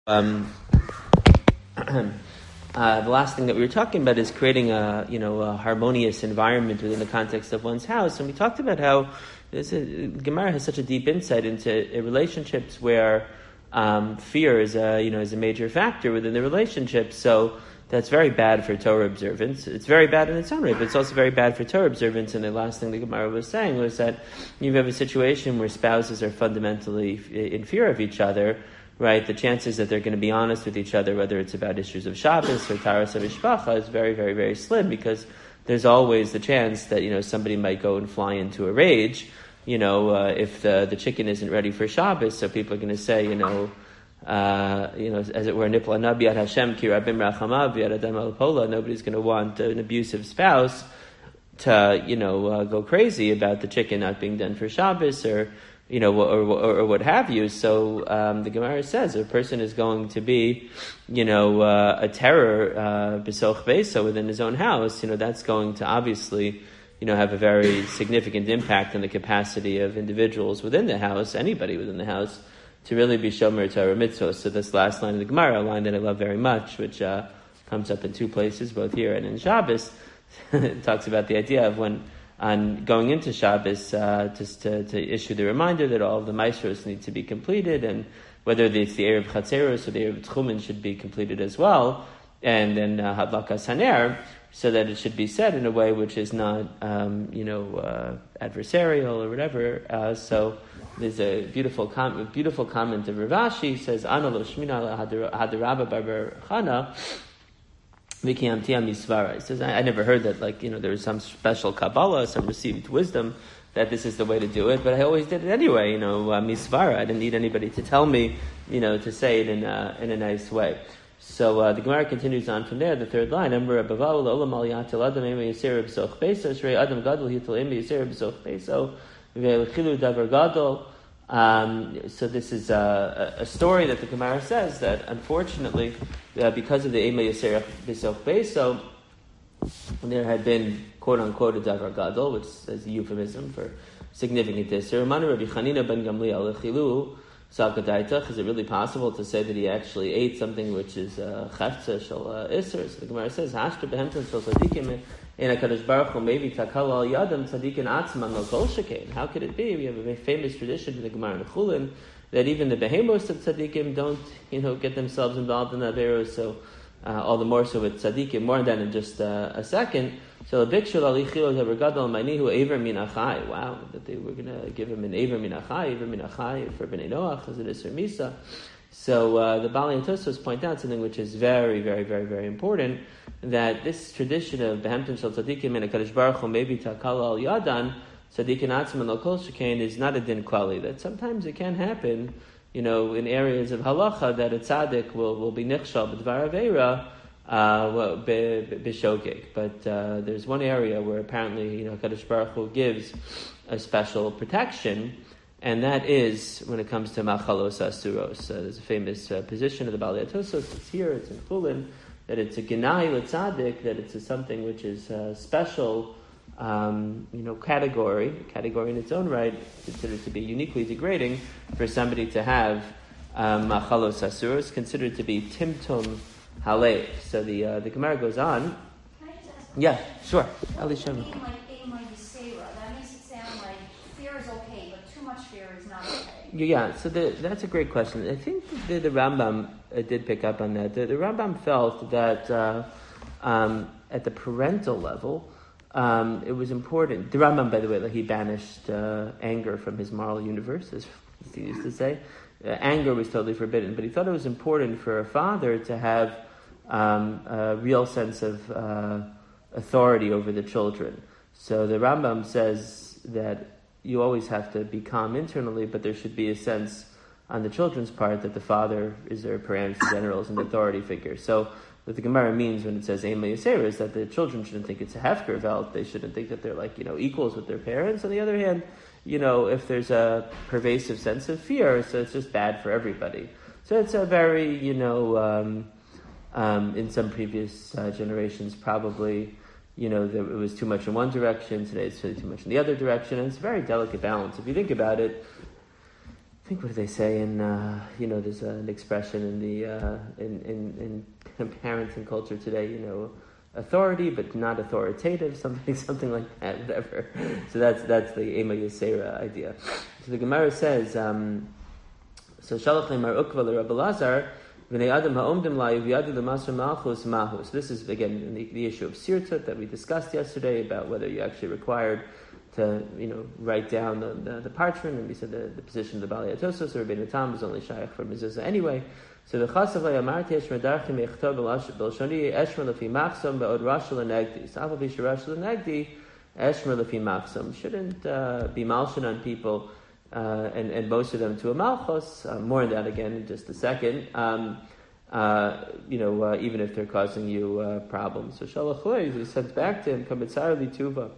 The last thing that we were talking about is creating a harmonious environment within the context of one's house, and we talked about how Gemara has such a deep insight into relationships where fear is a major factor within the relationship. So that's very bad for Torah observance. It's very bad in its own way, but it's also very bad for Torah observance. And the last thing the Gemara was saying was that you have a situation where spouses are fundamentally in fear of each other. Right, the chances that they're going to be honest with each other, whether it's about issues of Shabbos or Taras HaMishpacha, is very, very, very slim, because there's always the chance that somebody might go and fly into a rage, if the chicken isn't ready for Shabbos. So people are going to say, as it were, Nipla Nabi Ad Hashem Ki Rabim Rachamav Yad Adam Al Pola. Nobody's going to want an abusive spouse to go crazy about the chicken not being done for Shabbos or what have you. So the Gemara says if a person is going to be, a terror b'soch beso within his own house, that's going to obviously, have a very significant impact on the capacity of individuals within the house, anybody within the house, to really be shomer Torah mitzvos. So this last line of the Gemara, a line that I love very much, which comes up in two places, both here and in Shabbos, it talks about the idea of when on going into Shabbos, just to issue the reminder that all of the Maasros need to be completed, and whether it's the Erev Chatzeros or the Erev Tchumen should be completed as well, and then Hadlakas Haner, so that it should be said in a way which is not, adversarial or whatever. So there's a beautiful comment of Rav Ashi. Says, Ana lo shmina hadarabba bar Chana. He says, I never heard that, there was some special Kabbalah, some received wisdom that this is the way to do it, but I always did it anyway, misvara. I didn't need anybody to tell me, to say it in a nice way. So the Gemara continues on from there, the third line, so this is a story that the Gemara says that unfortunately, because of the Ema Yisera B'Soch Beso, there had been quote unquote a Davar Gadol, which is a euphemism for significant disser. Rabbi Chanina ben Gamliel Lechilu Salkadaitach. Is it really possible to say that he actually ate something which is Chefza Shal Isser? So the Gemara says, Hashta Behemton Shal Tzadikim in HaKadosh Baruch Hu maybe Takal Al Yadam Tzadikin Atzman Lo Kol Shekain. How could it be? We have a very famous tradition in the Gemara in Chulin that even the Behemos of Tzadikim don't, get themselves involved in the Averos. So all the more so with Tzadikim, more than in just a second. So Bikshul Alichil Habergadol Manihu Aver Min Achai. Wow, that they were going to give him an Aver Min Achai for Bnei Noach as it is for Misa. So the Bali and Tosfos point out something which is very, very, very, very important, that this tradition of Behemtim Shal Tzadikim and HaKadosh Baruch Hu maybe Takal Al Yadan Tzadikin Atzman Lo Kol Shekain is not a din klali. That sometimes it can happen, in areas of halacha that a tzaddik will be nichshal b'dvar aveira b'shogeg. But there's one area where apparently Kadosh Baruch Hu gives a special protection, and that is when it comes to machalos asuros. There's a famous position of the Baalei Tosfos. It's here. It's in Chulin. That it's a genai l'tzaddik. That it's something which is special. Category in its own right, considered to be uniquely degrading for somebody to have machalos asuros, considered to be timtum halev. So the Gemara goes on. Can I just ask? Yeah, sure. Ali Shema. That makes it sound like fear is okay, but too much fear is not okay. Yeah, so that's a great question. I think the Rambam did pick up on that. The Rambam felt that at the parental level, it was important. The Rambam, by the way, he banished anger from his moral universe, as he used to say. Anger was totally forbidden, but he thought it was important for a father to have a real sense of authority over the children. So the Rambam says that you always have to be calm internally, but there should be a sense on the children's part that the father is their parameter general, is an authority figure. So what the Gemara means when it says Ema Yisera is that the children shouldn't think it's a hefker velt. They shouldn't think that they're equals with their parents. On the other hand, if there's a pervasive sense of fear, so it's just bad for everybody. So it's a very, in some previous generations probably, it was too much in one direction. Today it's really too much in the other direction. And it's a very delicate balance. If you think about it, think, what do they say in there's an expression in the in parenting culture today, authority but not authoritative, something like that, whatever. So that's the Ema Yisera idea. So the Gemara says, so Shalach Lemar Ukva Rabbi Lazar v'nei Adam ha'omdim la yiviyadu l'masr malchus mahus. This is again the issue of sirtut that we discussed yesterday about whether you actually required to write down the parchment, and we said the position of the Bali Atosos or Rabbeinu Tam is only shaykh for mezuzah anyway. So the Chasav Amarti Eshmer Darchim Echtav Belshoni Eshmer Lefi Machsam Be'od Rashel Negdi. So Aval Bisha Rashel Negdi Eshmer Lefi Machsam shouldn't be malshin on people and most of them to a malchus. More on that again in just a second. Even if they're causing you problems. So Shalach Hu, he sent back to him, Kamitzar Li Tuva.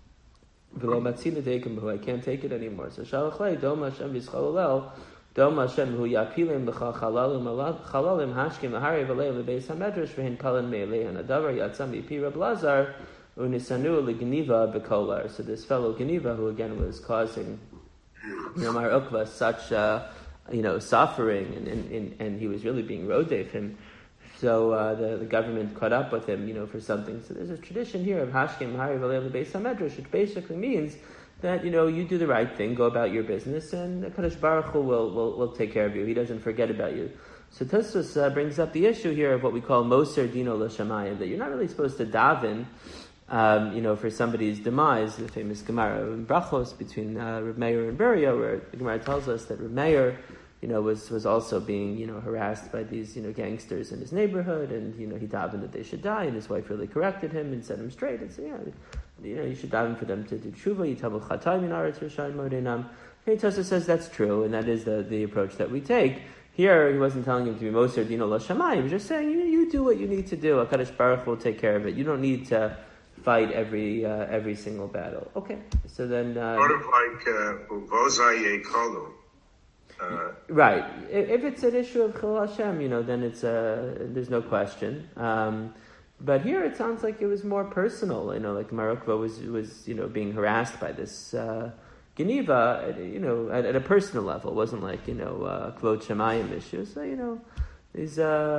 I can't take it anymore. So Shalach Hu, Dom Hashem V'Schalolel. Dom Hashem hu yapilim b'cha chalalim hashkim ahari v'leil l'beis hamedrash v'hin kalan me'elei hanadavar yatzam yipi Reb Lazar unisanu l'geniva b'kolar. So this fellow Geniva, who again was causing Mar Ukva such suffering, and he was really being rodef him. So the government caught up with him, for something. So there's a tradition here of hashkim ahari v'leil l'beis hamedrash, which basically means that you do the right thing, go about your business, and Kadosh Baruch Hu will take care of you. He doesn't forget about you. So Tosfos brings up the issue here of what we call Moser Dino L'Shamayim, that you're not really supposed to daven, for somebody's demise. The famous Gemara in Brachos between Reb Meir and Beria, where the Gemara tells us that Reb Meir, was also being, harassed by these, gangsters in his neighborhood, and he davened that they should die, and his wife really corrected him and set him straight and said, you should daven for them to do tshuva. Yitabel chatay min aretz Yerushalayim modenam. Tosfos says that's true, and that is the approach that we take. Here, he wasn't telling him to be Moser Dino L'Shamayim. He was just saying, you do what you need to do. HaKadosh Baruch Hu will take care of it. You don't need to fight every single battle. Okay, so then sort of like Uvozai Yekolu. Right. If it's an issue of Chil Hashem, then it's there's no question. But here it sounds like it was more personal. Like Mar Ukva was being harassed by this Geniva, at a personal level. It wasn't like Kvod Shemayim issue. So these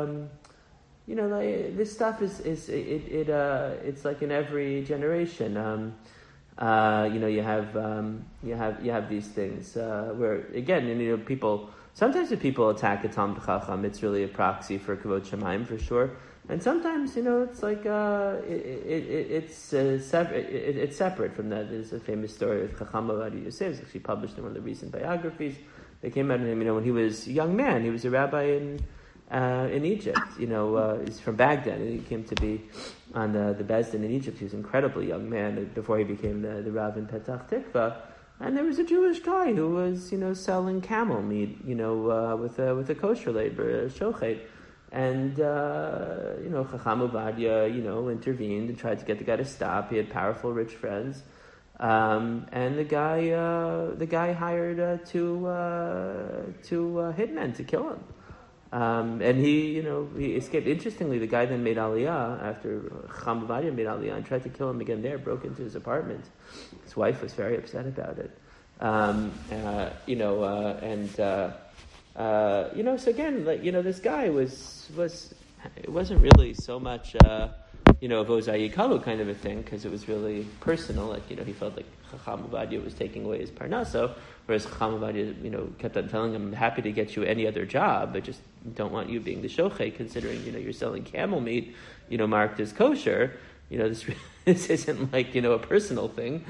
this stuff is it's like in every generation. You have these things where again, people sometimes if people attack a Talmid Chacham, it's really a proxy for Kvod Shemayim for sure. And sometimes, it's like it's separate from that. There's a famous story of Chacham Ovadia Yosef. It's actually published in one of the recent biographies. They came out of him, when he was a young man. He was a rabbi in Egypt. He's from Baghdad. And he came to be on the Beis Din in Egypt. He was an incredibly young man before he became the Rav in Petach Tikva. And there was a Jewish guy who was, selling camel meat, with a kosher labor, a shochet. And, Chacham Ovadia, intervened and tried to get the guy to stop. He had powerful, rich friends. And the guy hired two hitmen to kill him. And he escaped. Interestingly, the guy then made Aliyah after Chacham Ovadia made Aliyah and tried to kill him again there, broke into his apartment. His wife was very upset about it. So again, this guy it wasn't really so much, Vozai Yikalu kind of a thing, because it was really personal. Like, he felt like Chacham Ovadia was taking away his parnasa, whereas Chacham Ovadia, kept on telling him, I'm happy to get you any other job, but just don't want you being the shochet, considering, you're selling camel meat, marked as kosher. This isn't like, a personal thing.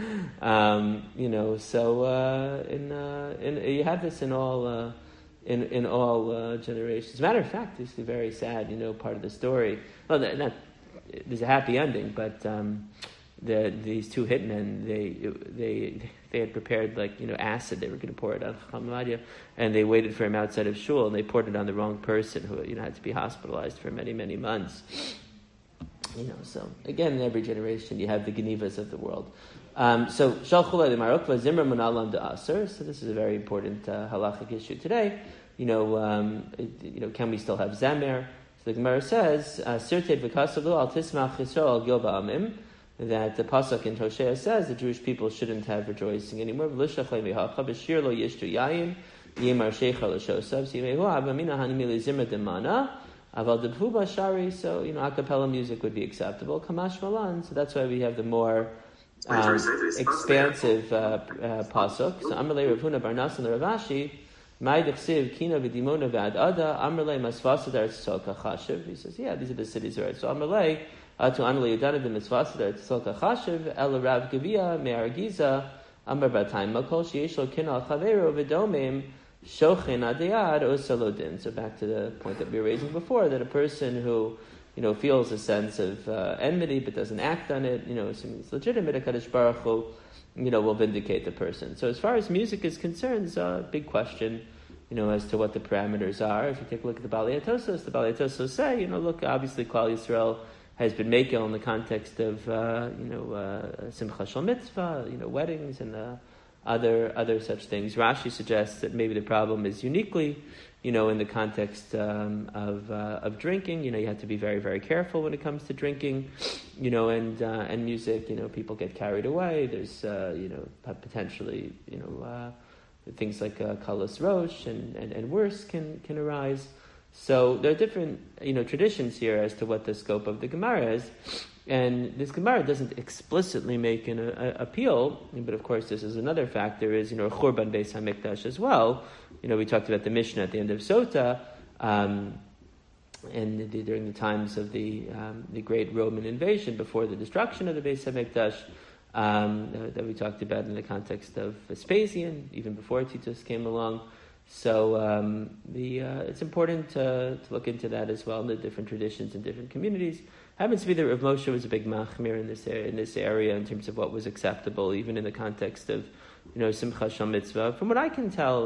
You have this in all, in all generations. As a matter of fact, this is a very sad, part of the story. Well, there's a happy ending, but these two hitmen, they had prepared acid. They were going to pour it on Chacham Ovadia, and they waited for him outside of shul, and they poured it on the wrong person who had to be hospitalized for many, many months. So again, in every generation, you have the Genivas of the world. So Shalchulay the Mar Ukva Zimra Munalam de Aser. So this is a very important halachic issue today. Can we still have Zamer? So the Gemara says, Sirtei v'kasavu al tismach Yisrael al gil ba'amim, that the pasuk in Hosea says the Jewish people shouldn't have rejoicing anymore. V'lishachlei mihacha b'shir lo yishtu yayin Yemar Sheikha L'Shosav, Simehu Abamina Hanimili Zimra Demana, Aval Debhuba Shari, so, a cappella music would be acceptable. Kamash Malan, so that's why we have the more expansive pasuk. So Amrle Rav Huna Bar Nasan Ravashi, Ma'idach Siv Kina V'Dimona V'Ad Ada, Amrle Masvasadar Tzolka Chashiv. He says, these are the cities, right? So Amrle, Atu Amrle Yudana V'Masvasadar Tzolka Chashiv, El Rav Gavia, Me'ar Giza, Amr Batayim, Makol Sheishlo Kinal Chavero V'Domim, Shochin Adiyad Osalodin. So back to the point that we were raising before, that a person who feels a sense of enmity but doesn't act on it, assuming it's legitimate, HaKadosh Baruch Hu, will vindicate the person. So as far as music is concerned, it's a big question, as to what the parameters are. If you take a look at the Balei Tosos say, look, obviously Klal Yisrael has been making in the context of, Simcha Shel Mitzvah, weddings and other such things. Rashi suggests that maybe the problem is uniquely, in the context of drinking. You have to be very, very careful when it comes to drinking, and music. People get carried away. There's, potentially, things like kalos rosh and worse can arise. So there are different, traditions here as to what the scope of the Gemara is. And this Gemara doesn't explicitly make an appeal, but of course this is another factor, is, Churban Beis HaMikdash as well. We talked about the Mishnah at the end of Sota, and during the times of the great Roman invasion, before the destruction of the Beis HaMikdash, that we talked about in the context of Vespasian, even before Titus came along. So it's important to look into that as well, the different traditions in different communities. Happens to be that Rav Moshe was a big machmir in this area in terms of what was acceptable, even in the context of Simcha Shel Mitzvah. From what I can tell,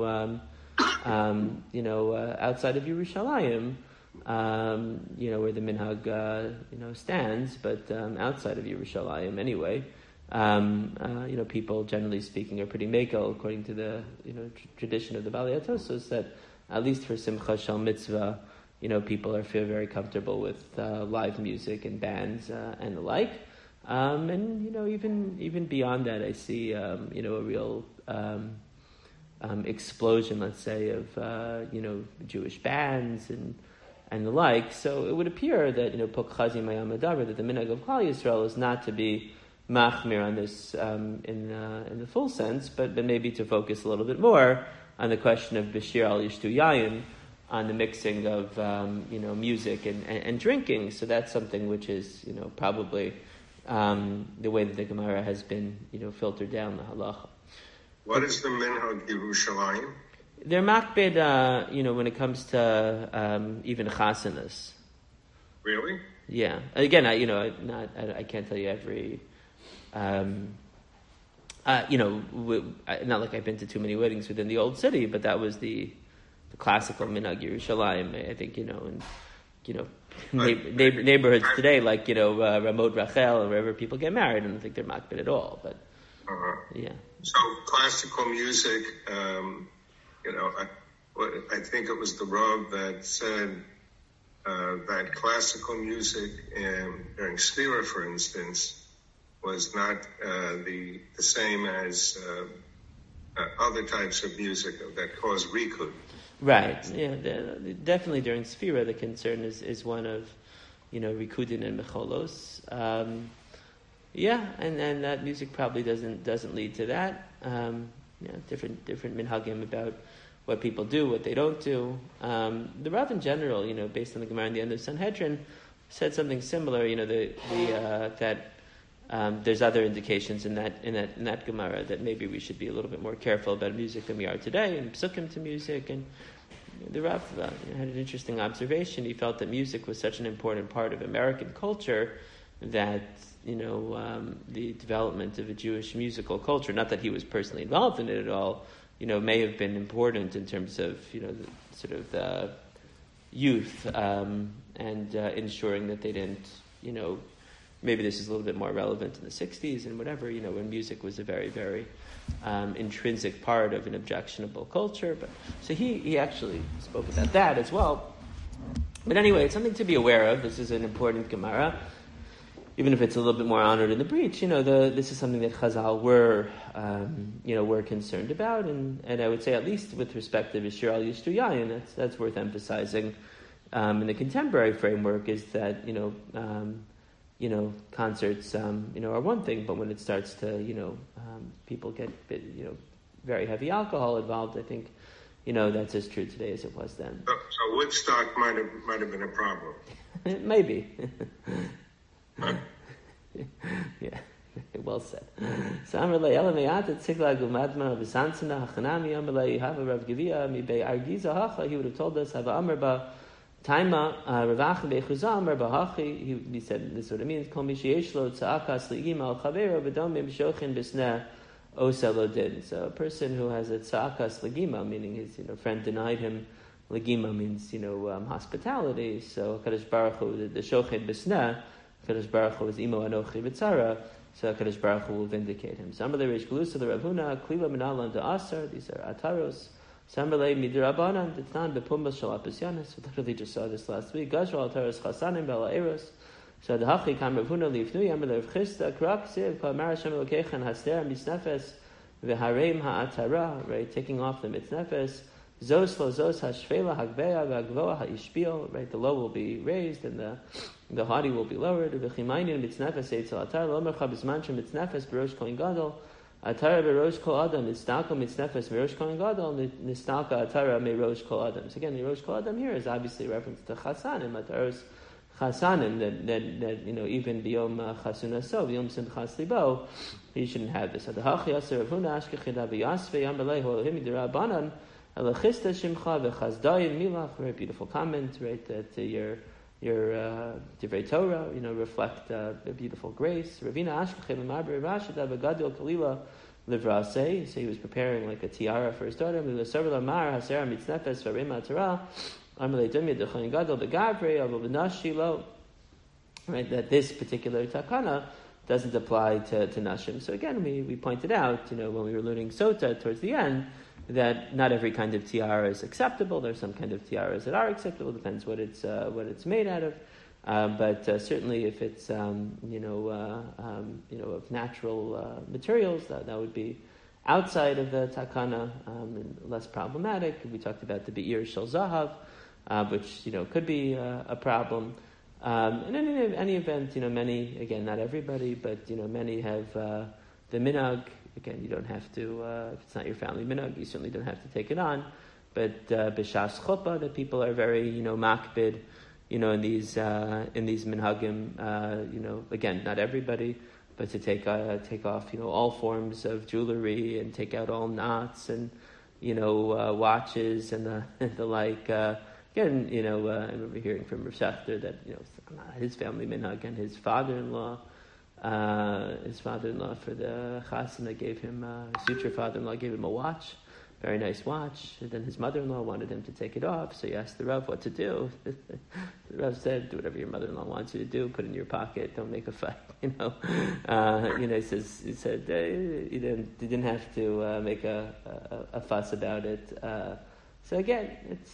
outside of Yerushalayim, where the minhag stands, but outside of Yerushalayim anyway. People generally speaking are pretty mekel according to the tradition of the Balei Tosos, that at least for Simcha Shel Mitzvah, people feel very comfortable with live music and bands and the like. And even beyond that, I see a real explosion, let's say, of Jewish bands and the like. So it would appear that Pok Chazi Mayam Adavar, that the minhag of Klal Yisrael is not to be machmir on this in the full sense, but maybe to focus a little bit more on the question of Bashir al Yishtu Yayin, on the mixing of music and drinking. So that's something which is probably the way that the Gemara has been filtered down the halacha. What is the minhag Yerushalayim? They're makbid, when it comes to even chasanas. Really? Yeah. Again, I can't tell you every. Not like I've been to too many weddings within the old city, but that was the classical minhag Yerushalayim. I think neighborhoods today, like Ramod Rachel, or wherever people get married, I don't think they're makbid at all. But yeah. So classical music, I think it was the Rav that said that classical music during Sfira, for instance, was not the same as other types of music that cause rikud. Right. Yeah. Definitely during Sfira, the concern is one of, rikudin and mecholos. And that music probably doesn't lead to that. Different minhagim about what people do, what they don't do. The Rav in general, based on the Gemara in the end of Sanhedrin, said something similar. That there's other indications in that Gemara that maybe we should be a little bit more careful about music than we are today, and psukim to music. And the Rav had an interesting observation. He felt that music was such an important part of American culture that the development of a Jewish musical culture, not that he was personally involved in it at all, may have been important in terms of the youth and ensuring that they didn't maybe this is a little bit more relevant in the 60s and whatever, when music was a very, very intrinsic part of an objectionable culture. But so he actually spoke about that as well. But anyway, it's something to be aware of. This is an important Gemara. even if it's a little bit more honored in the breach, this is something that Chazal were concerned about, and I would say at least with respect to Vishir al Yishtu Yayin, that's worth emphasizing. In the contemporary framework is that concerts are one thing, but when it starts to people get very heavy alcohol involved, I think that's as true today as it was then. So Woodstock might have been a problem. Maybe. Yeah, well said. So Amrlei Elameat Tzikla Gumadma Bisansana Hachanami Amrlei Hava Rav Givia Mibei Argiza Hacha. He would have told us Hava Amrba Taima Ravach Bechuzah Amrba Hachi. He said this is what it means. Kol Mishieshlo Tzaakas Li'im Al Chavero V'Dom B'Shochin B'Sneh Oselodin. So a person who has a Tzaakas Legima, meaning his friend denied him. Legima means hospitality. So Kadosh Baruch Hu the Shochin B'Sneh. Kadosh Baruch Hu is Imo Anochi B'Tzara, so Kadosh Baruch Hu will vindicate him. Samrlei Reish Galusa the Rav Huna, Klila Minalan Asar, these are Ataros. Samrlei Midrabanan, Ditnan Bepumbas Shal Apasyanis, we literally just saw this last week. Gashal Ataros Chasanim Bela Eros. So the Hachi Kam Rav Huna Lifnui, Amrlei Rav Chista, Krak Siv, Kol Mara Shem Elokechan, Haster, Mitznefes, V'Harem Ha'atara, right, taking off the Mitznefes. Zos lo zos hashvela hagbeya v'agvoa ha'ishpil, right, the low will be raised and the haughty will be lowered. V'chimaynin mitznefes eitzel atar lomercha b'zmancha mitznefes b'rosh kohen gadol atara b'rosh kol adam nistaka mitznefes b'rosh kohen gadol nistaka atara me'rosh kol adam. So again, the rosh kol adam here is obviously a reference to chasanim, ataros chasanim, that even b'yom chasuna so b'yom simchas libo you shouldn't have this. So the hachi aser Rav Huna ashkechid aviyasve yam b'lei ho'ohim midirabanan. Alachista Shimcha v'chazdayim milach. Very beautiful comment, right? That your divrei Torah, reflect a beautiful grace. Ravina Ashkechem Ma'aber Rashida v'Gadol Kalila Livrasei. So he was preparing like a tiara for his daughter. L'Savar Lamar Hasera Mitznefes v'Rema Torah. Amalei Dumya Dechayin Gadol Begavrei Avol B'Nashi Lo. Right, that this particular takana doesn't apply to nashim. So again, we pointed out, when we were learning sota towards the end, that not every kind of tiara is acceptable. There's some kind of tiaras that are acceptable. Depends what it's made out of. But certainly, if it's of natural materials, that would be outside of the takana and less problematic. We talked about the be'ir shel zahav, which could be a problem. And in any event, many, again, not everybody, but many have the minhag. Again, you don't have to, if it's not your family minhag, you certainly don't have to take it on. But b'shas chuppah, that people are very, makbid, in these minhagim, again, not everybody, but to take off, all forms of jewelry and take out all knots and, watches and the like. Again, I remember hearing from Rav Shechter that, his family minhag and his father-in-law for the chasana gave him, his future father-in-law gave him a watch, very nice watch, and then his mother-in-law wanted him to take it off, so he asked the Rav what to do. The Rav said, do whatever your mother-in-law wants you to do, put it in your pocket, don't make a fight, he said he didn't have to make a fuss about it. So again,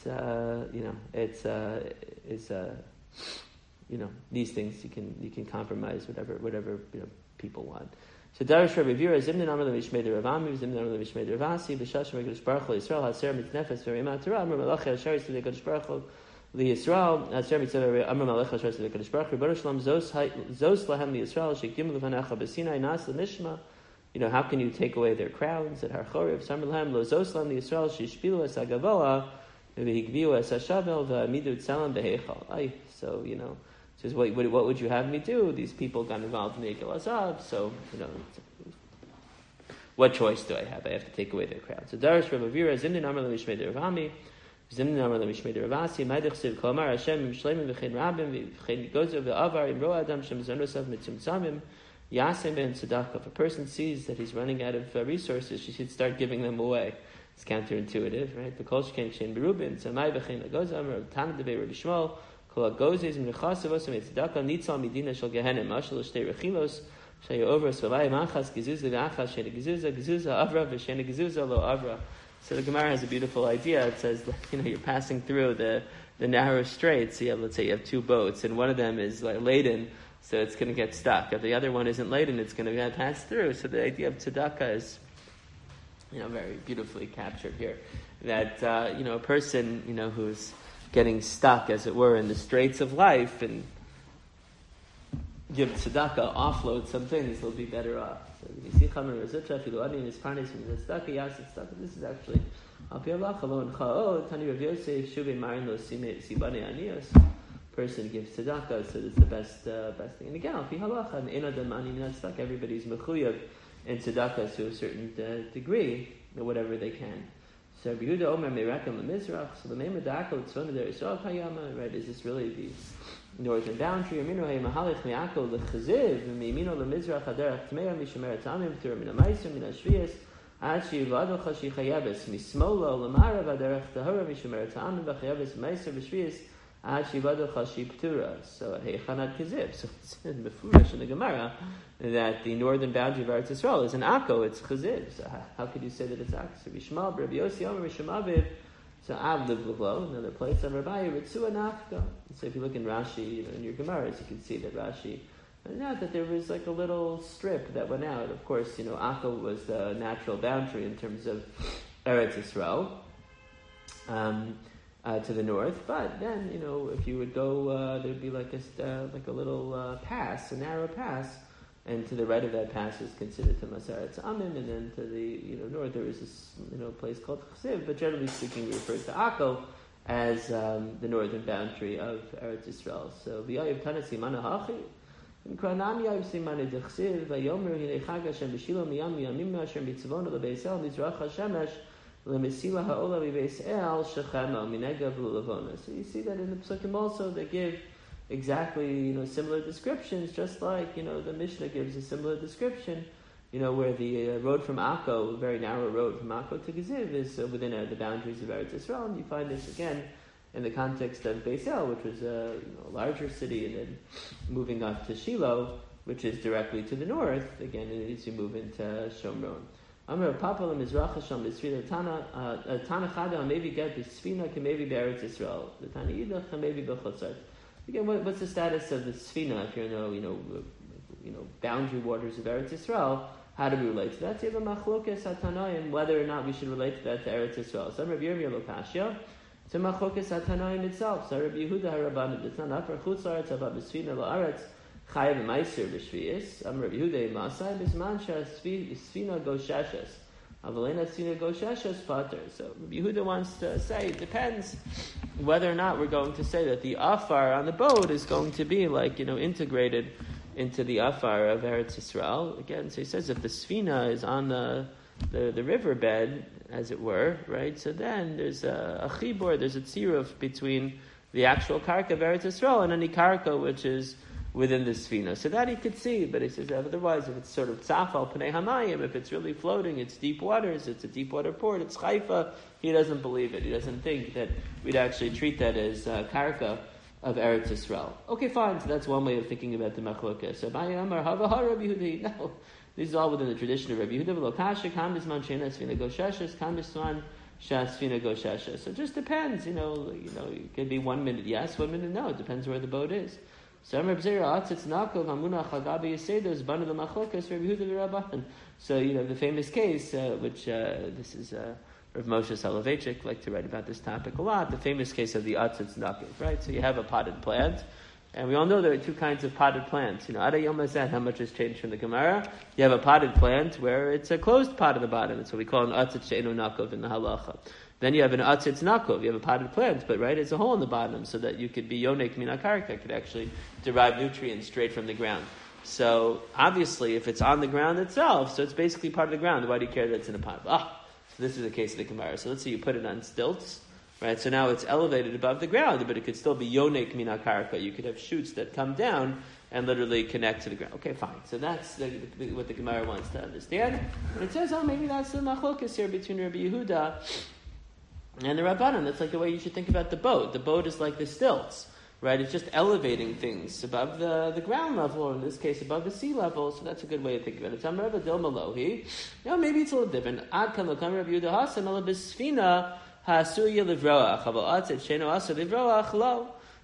these things you can compromise whatever people want. So Darish Rabbi Vira Zimnin Amar Lemishmei Ravami Zimnin Amar Lemishmei Ravasi B'Shash Megadosh Baruch Hu Yisrael Haser Mitznefes V'Reima Torah Amar Malach Hasher Yisrael Kadosh Baruch Hu LiYisrael Haser Mitznefes Amar Malach Hasher Yisrael Kadosh Baruch Hu Rebbeinu Shalom Zos Lahem LiYisrael Shekim Levanecha B'Sinai Nas L'Nishma. How can you take away their crowns at Har Chorev? Samar Lahem Lo Zos Lahem LiYisrael Shishpilu Es HaGavoa V'Higviu Es HaShavel V'Amidu Tzelem B'Heichal. So says, what would you have me do? These people got involved in the Egel Azav, so, what choice do I have? I have to take away their crowd. So, Darish Rabbi Vira, Zimnin Amar Lemishmei Ravami, Zimnin Amar Lemishmei Ravasi, Maidich Siv Kolmar Hashem, Im Shleimim V'chein Rabim, V'chein Gozo V'avar, Im Ro Adam, Shem Zonosav Mitzum Tzamim, Yasem Ben Tzedakah. If a person sees that he's running out of resources, she should start giving them away. It's counterintuitive, right? The Kol Sheken Shein Berubin, Tzamai V'chein Gozo, Amar Tana Devei Rabbi Shmuel, Kol HaGozes, Im Nechasavos, Im Tzedakah, Nitzal Midina Shel Gehenim, Mashal Shtei Rechilos, Shayu Over, Svavai Machas, Gezuza V'achas, Shena Gezuza, Gezuza Avra, V'shena Gezuza Lo Avra. So the Gemara has a beautiful idea. It says, you're passing through the narrow straits. So let's say you have two boats, and one of them is laden so it's going to get stuck. If the other one isn't laden, it's going to pass through. So the idea of tzedakah is, very beautifully captured here. That, a person, who's getting stuck, as it were, in the straits of life and give tzedakah, offload some things, they'll be better off. So you see, this is actually person gives tzedakah, so it's the best thing. And again, everybody's mechuyev in tzedakah to a certain degree, whatever they can. So Rabbi Yehuda Omer Meirakem Lemizrach. So the name of the Akol Tzvona there is Kayama, right? Is this really the northern boundary? Aminu Hay Mahalech Me'akol Lechaziv Me'imino Lemizrach Haderach Tmeya Mishamer Tamim Tur Min Amaiser Min Ashvias Ad Shivado Chashi Chayabes Mismolo Lemara Vaderach Tahora Mishamer Tamim V'Chayabes Meiser B'Shvias Ad Shivado Chashi Ptura. So at Heichanad Kaziv. So it's in the Mefurish in the Gemara that the northern boundary of Eretz Yisrael is an Akko, it's Chaziv. So how could you say that it's Akko? So Bishmal, Rabbi Yossi Omer, Rishamaviv, so Av live below, another place on Rabbi, Ritzua Nafka. So if you look in Rashi, in your Gemaras, you can see that Rashi pointed out that there was like a little strip that went out. Of course, Akko was the natural boundary in terms of Eretz Yisrael. To the north, but then if you would go, there'd be like a little pass, a narrow pass, and to the right of that pass is considered to Masaretz Amim, and then to the north there is this place called Chsiv, but generally speaking we refer to Akko as the northern boundary of Eretz Yisrael. So v'yayiv tanasi mana hachi, v'kranam yayiv simane dechsiv v'yomer hinei chag Hashem b'shilo miyam miyamim Hashem b'tzivonu lebeisel mizrach hashemesh. So you see that in the Psukim also they give exactly similar descriptions, just like the Mishnah gives a similar description. Where the road from Akko, a very narrow road from Akko to Geziv, is within the boundaries of Eretz Yisrael, and you find this again in the context of Beis El, which was a larger city, and then moving up to Shiloh, which is directly to the north. Again, as you move into Shomron. Amar Papa Lemizrach Hashem B'Sfina Tana Chada maybe get B'Sfina can maybe Eretz Yisrael. The Tana Yidach can maybe B'Chotzar. Again, what's the status of the Sfina if you're in boundary waters of Eretz Yisrael? How do we relate to that? So you have a Machlokes HaTanoim whether or not we should relate to that to Eretz Yisrael. So Rabbi Yirmiyah Lokashia. It's a Machlokes HaTanoim itself. So Rabbi Yehuda Haraban it's not for Chutz Aretz about B'Sfina La'aretz. Chayav Meiser B'Shvius. Amar Rabbi Yehuda Masai B'Zman Sfina Gosheshes. Avalena Sfina Gosheshes Pater. So Rabbi Yehuda wants to say it depends whether or not we're going to say that the afar on the boat is going to be integrated into the afar of Eretz Yisrael. Again, so he says if the Sfina is on the riverbed, as it were, right? So then there's a chibur, there's a tziruf between the actual karka of Eretz Yisrael and any karka which is within the Sfina. So that he could see, but he says otherwise if it's sort of tzafal pnei hamayim, if it's really floating, it's deep waters, it's a deep water port, it's Haifa, he doesn't believe it. He doesn't think that we'd actually treat that as karka of Eretz Yisrael. Okay, fine, so that's one way of thinking about the machlokes. So Rabbi Yehudi, no, this is all within the tradition of Rabbi Yehuda. V'lokasha kam bisman she'ena sfina gosheshes, kam bisman she'asfina gosheshes. So it just depends, it could be 1 minute yes, 1 minute no, it depends where the boat is. So the famous case, which this is Rav Moshe Soloveitchik like to write about this topic a lot, the famous case of the Atzitz Nakov, right? So you have a potted plant, and we all know there are two kinds of potted plants. Ada Yom Hazeh, how much has changed from the Gemara? You have a potted plant where it's a closed pot at the bottom. It's what we call an Atzitz She'enu Nakov in the halacha. Then you have an atzitz nakov, you have a potted plant, but right, it's a hole in the bottom so that you could be yonek min akarka, could actually derive nutrients straight from the ground. So obviously, if it's on the ground itself, so it's basically part of the ground. Why do you care that it's in a pot? So this is the case of the Gemara. So let's say you put it on stilts, right? So now it's elevated above the ground, but it could still be yonek min akarka. You could have shoots that come down and literally connect to the ground. Okay, fine. So that's what the Gemara wants to understand. And it says, maybe that's the machlokes here between Rabbi Yehuda and the Rabbanan. That's like the way you should think about the boat. The boat is like the stilts, right? It's just elevating things above the ground level, or in this case, above the sea level. So that's a good way to think about it. Maybe it's a little different. Ad kan lokam Rabbi Yehuda hasan ala b'sfina ha'asuya livroach. Havel atzet she'eno asa livroach lo.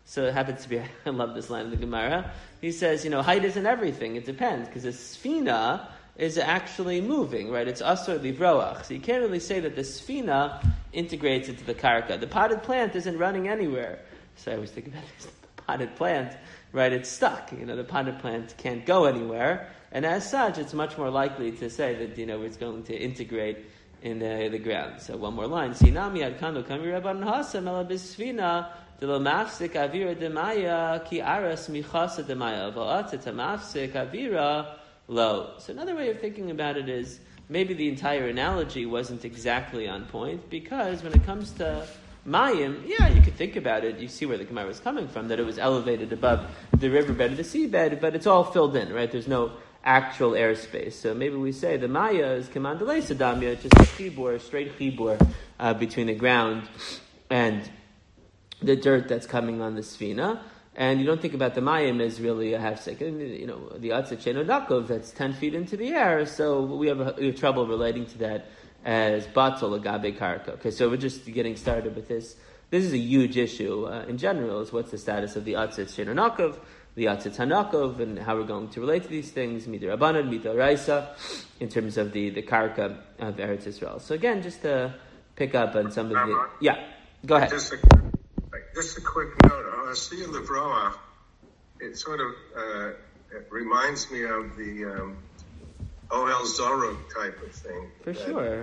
So it happens to be, I love this line of the Gemara. He says, height isn't everything. It depends, because a sfina is actually moving, right? It's asur livroach. So you can't really say that the sfina integrates into the karka. The potted plant isn't running anywhere. So I always think about this. The potted plant, right? It's stuck. The potted plant can't go anywhere. And as such, it's much more likely to say that, it's going to integrate in the ground. So one more line. Sinami adkanu kami rabban hasam ela bisfina delo mafsik avira demaya ki aras michasa demaya v'atzet mafsik avira lo. So another way of thinking about it is maybe the entire analogy wasn't exactly on point, because when it comes to mayim, you could think about it. You see where the Gemara was coming from, that it was elevated above the riverbed or the seabed, but it's all filled in, right? There's no actual airspace. So maybe we say the maya is kamandalei sadamya, just a chibur, straight chibur between the ground and the dirt that's coming on the sfina. And you don't think about the mayim as really a half second. The atzet sheno dakov, that's 10 feet into the air, so we have trouble relating to that as batzol agabe karka. Okay, so we're just getting started with this. This is a huge issue in general, is what's the status of the atzet sheno dakov, the atzet hanakov, and how we're going to relate to these things, midir abanad, midir raisa, in terms of the karka of Eretz Yisrael. So again, just to pick up on some of the... Yeah, go ahead. Just a quick note. Asiyah Livroach, it sort of it reminds me of the Ohel Zoruk type of thing. For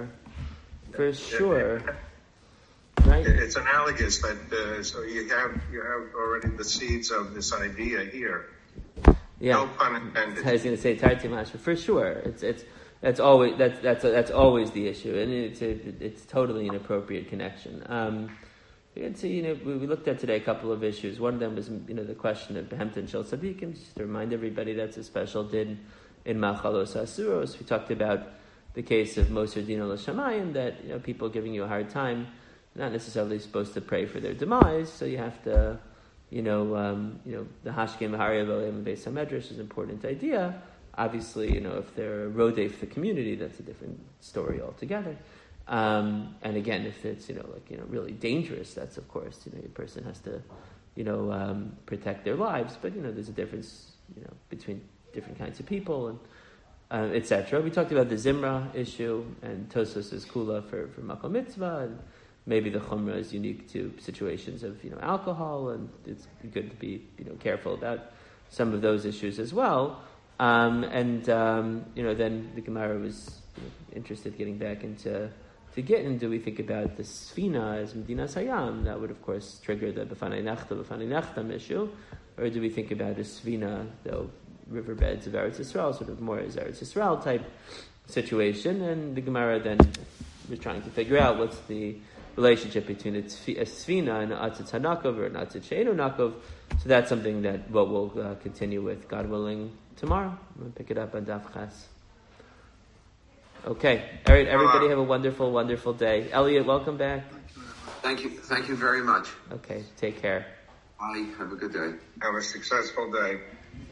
sure. Right. It's analogous, that so you have already the seeds of this idea here. Yeah. No pun intended. I was going to say Tarti Mashma, for sure. That's always the issue, and it's totally an appropriate connection. We looked at today a couple of issues. One of them was, the question of Behemten Shel Tzadikim, just to remind everybody that's a special din in Machalos Asuros. We talked about the case of Moser Dino L'Shamayim, that, people giving you a hard time, not necessarily supposed to pray for their demise, so you have to, the Hashkim V'Harya V'Olim Beis HaMedrash is an important idea. Obviously, if they're a rodef the community, that's a different story altogether. And again, if it's, really dangerous, that's of course, your person has to, protect their lives. But, there's a difference, between different kinds of people and etc. We talked about the Zimra issue and Tosos's Kula for Makom Mitzvah, and maybe the Chumrah is unique to situations of, alcohol, and it's good to be, careful about some of those issues as well. Then the Gemara was interested getting back into Gittin. Do we think about the Sfina as Medina Sayam? That would, of course, trigger the B'fanei Nachtam issue. Or do we think about the Sfina, the riverbeds of Eretz Yisrael, sort of more as Eretz Yisrael type situation? And the Gemara then was trying to figure out what's the relationship between a Sfina and Atzit HaNakov or an Atzit She'enu Nakov. So that's something that we'll continue with, God willing, tomorrow. I'm going to pick it up on Daf Ches. Okay. All right, everybody have a wonderful, wonderful day. Elliot, welcome back. Thank you very much. Okay, take care. Bye. Have a good day. Have a successful day.